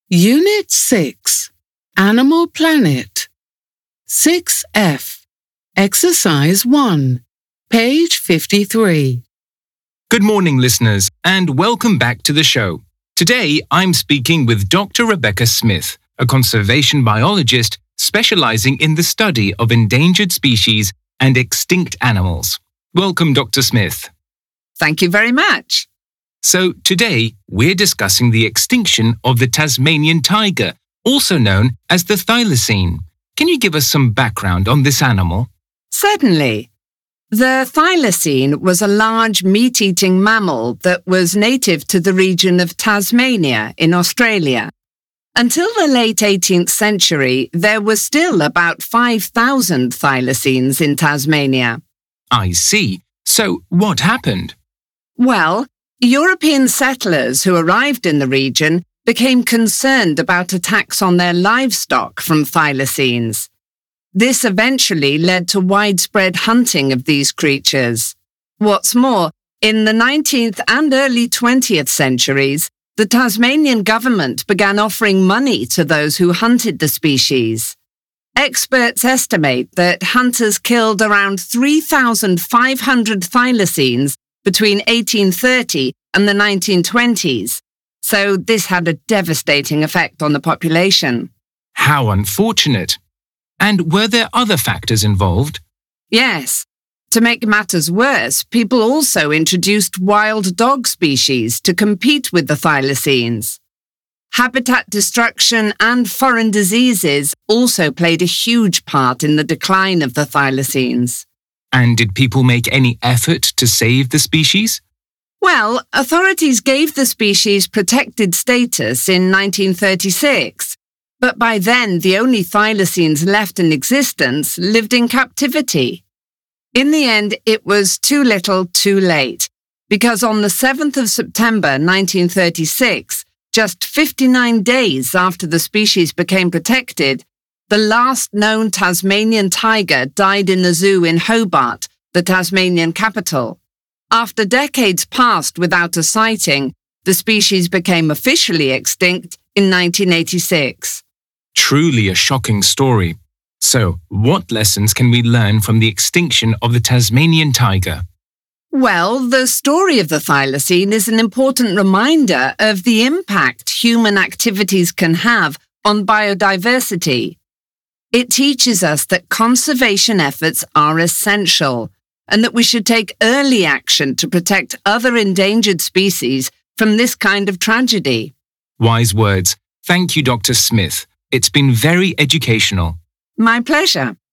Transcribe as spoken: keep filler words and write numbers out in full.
Unit six, Animal Planet. six F, Exercise one, page fifty-three. Good morning, listeners, and welcome back to the show. Today, I'm speaking with Doctor Rebecca Smith, a conservation biologist specializing in the study of endangered species and extinct animals. Welcome, Doctor Smith. Thank you very much. So today, we're discussing the extinction of the Tasmanian tiger, also known as the thylacine. Can you give us some background on this animal? Certainly. The thylacine was a large meat-eating mammal that was native to the region of Tasmania in Australia. Until the late eighteenth century, there were still about five thousand thylacines in Tasmania. I see. So what happened? Well, European settlers who arrived in the region became concerned about attacks on their livestock from thylacines. This eventually led to widespread hunting of these creatures. What's more, in the nineteenth and early twentieth centuries, the Tasmanian government began offering money to those who hunted the species. Experts estimate that hunters killed around three thousand five hundred thylacines between eighteen thirty and the nineteen twenties, so this had a devastating effect on the population. How unfortunate. And were there other factors involved? Yes. To make matters worse, people also introduced wild dog species to compete with the thylacines. Habitat destruction and foreign diseases also played a huge part in the decline of the thylacines. And did people make any effort to save the species? Well, authorities gave the species protected status in nineteen thirty-six, but by then the only thylacines left in existence lived in captivity. In the end, it was too little, too late, because on the seventh of September nineteen thirty-six, just fifty-nine days after the species became protected, the last known Tasmanian tiger died in a zoo in Hobart, the Tasmanian capital. After decades passed without a sighting, the species became officially extinct in nineteen eighty-six. Truly a shocking story. So, what lessons can we learn from the extinction of the Tasmanian tiger? Well, the story of the thylacine is an important reminder of the impact human activities can have on biodiversity. It teaches us that conservation efforts are essential and that we should take early action to protect other endangered species from this kind of tragedy. Wise words. Thank you, Doctor Smith. It's been very educational. My pleasure.